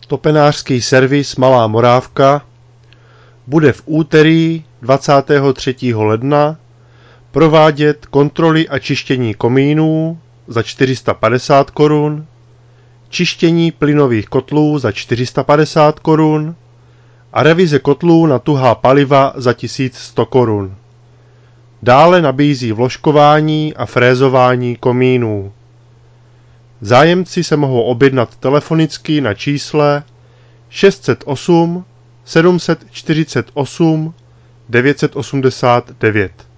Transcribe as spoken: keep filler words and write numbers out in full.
Topenářský servis Malá Morávka bude v úterý dvacátého třetího ledna provádět kontroly a čištění komínů za čtyři sta padesát korun, čištění plynových kotlů za čtyři sta padesát korun a revize kotlů na tuhá paliva za tisíc sto korun. Dále nabízí vložkování a frézování komínů. Zájemci se mohou objednat telefonicky na čísle šest set osm sedm set čtyřicet osm devět set osmdesát devět.